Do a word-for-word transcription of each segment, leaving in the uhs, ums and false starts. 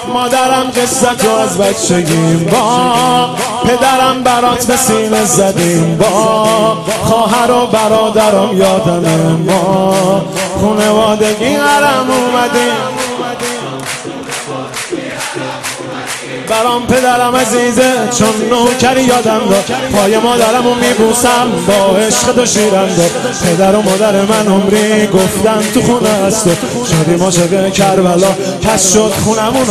مادرم قصت رو از بچگیم با پدرم برات به سینه زدیم با خواهر و برادرم یادم ما خونوادگی حرم اومدیم برام پدرم عزیزه چون نوکری یادم داد پای مادرم رو میبوسم با عشق تو شیرم داد پدر و مادر من عمری گفتن تو خونه هست شدیم عاشق کربلا کش شد خونمون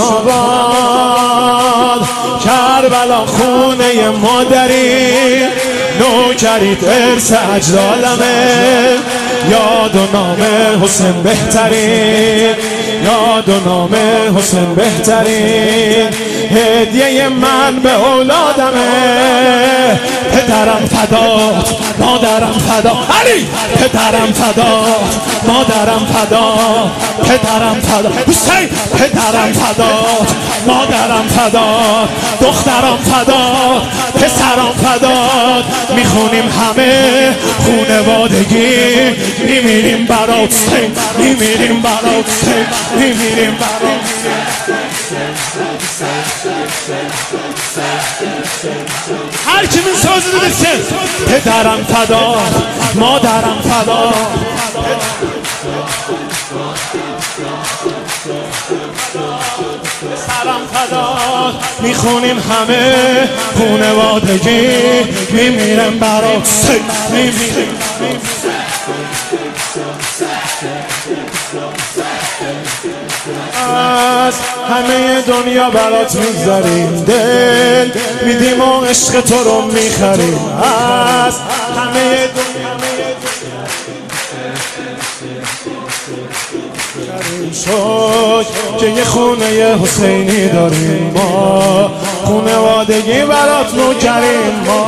آباد کربلا خونه مادری نوکریت ارث اجدادمه یاد و نام حسین بهترین یاد و نام حسین بهترین هدیه من به اولادمه پدرم فدات مادرم فدا علی پدرم فدات مادرم فدا پدرم فدا حسین پدرم فدات مادرم فدات دخترم فدات پسرم فدات میخونیم همه خونوادگی میمیریم برات حسین میمیریم برات حسین میمیریم برات هر کی من سازی دلسن پدرم فدا مادرم فدا پسرم فدا میخونیم همه خونوادگی میمیرم برات میمیرم از همه دنیا برات میذاریم دل میدیم و عشق تو رو میخریم از همه دنیا شد که یه خونه حسینی داریم ما خونوادگی برات نوکریم ما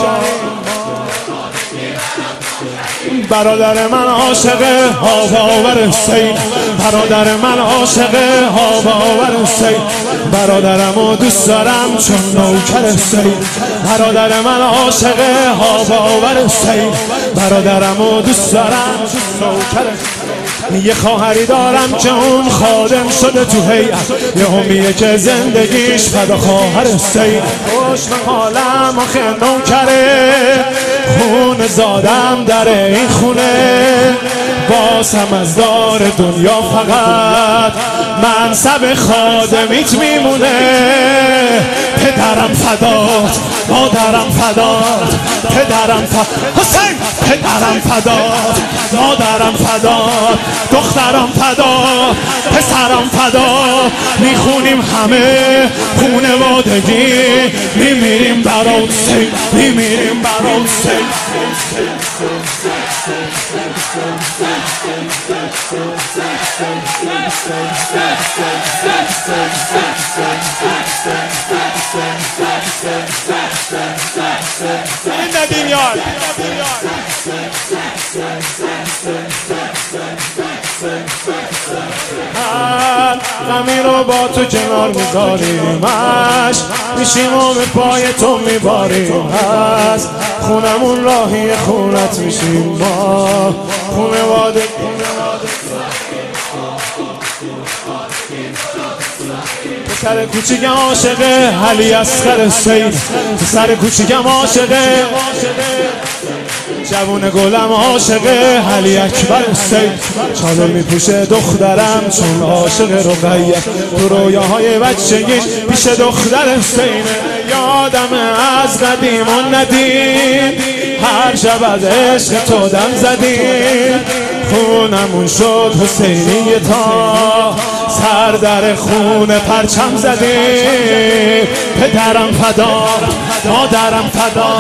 برادر من عاشق آباور حسین برادر من عاشق آباور حسین برادرمو دوست دارم چون نوکر حسین برادر من عاشق آباور حسین برادرمو دوست دارم چون نوکر یه خواهری دارم که اون خادم شده تو هیئت یه همیه که زندگیش فدا خواهر حسین خوشم حالم آخه نوکره خون زادم در این خونه باسم از دار دنیا فقط منصب خادمیت میمونه پدرم فدات مادرم فدات پدرم فدات حسین پدرم فدات مادرم فدات دخترم فدات پسرم فدات میخونیم همه خونوادگی میمیریم برات حسین میمیریم برات حسین این ندیم یار غمی رو با تو کنار میذاریمش میشیم و به پای تو میباریم از خونمون راهی خونت میشیم ما خونواده پسر کوچیکم عاشق علی اصغر حسین پسر کوچیکم عاشق جوون گلم عاشق علی اکبر حسین چادر میپوشه دخترم چون عاشق رقیه تو رویاهای بچگیش پیش دختر حسینه یادم از قدیم و ندیم هر شب از عشق تو دم زدیم خونمون شد حسینی تا سر در خون پرچم زدیم پدرم فدا مادرم فدا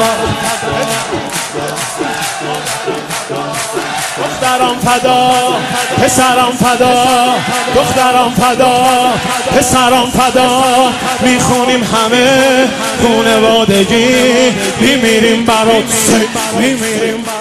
دخترم فدا پسرم فدا دخترم فدا پسرم فدا میخونیم همه خونوادگی میمیریم برات میمیریم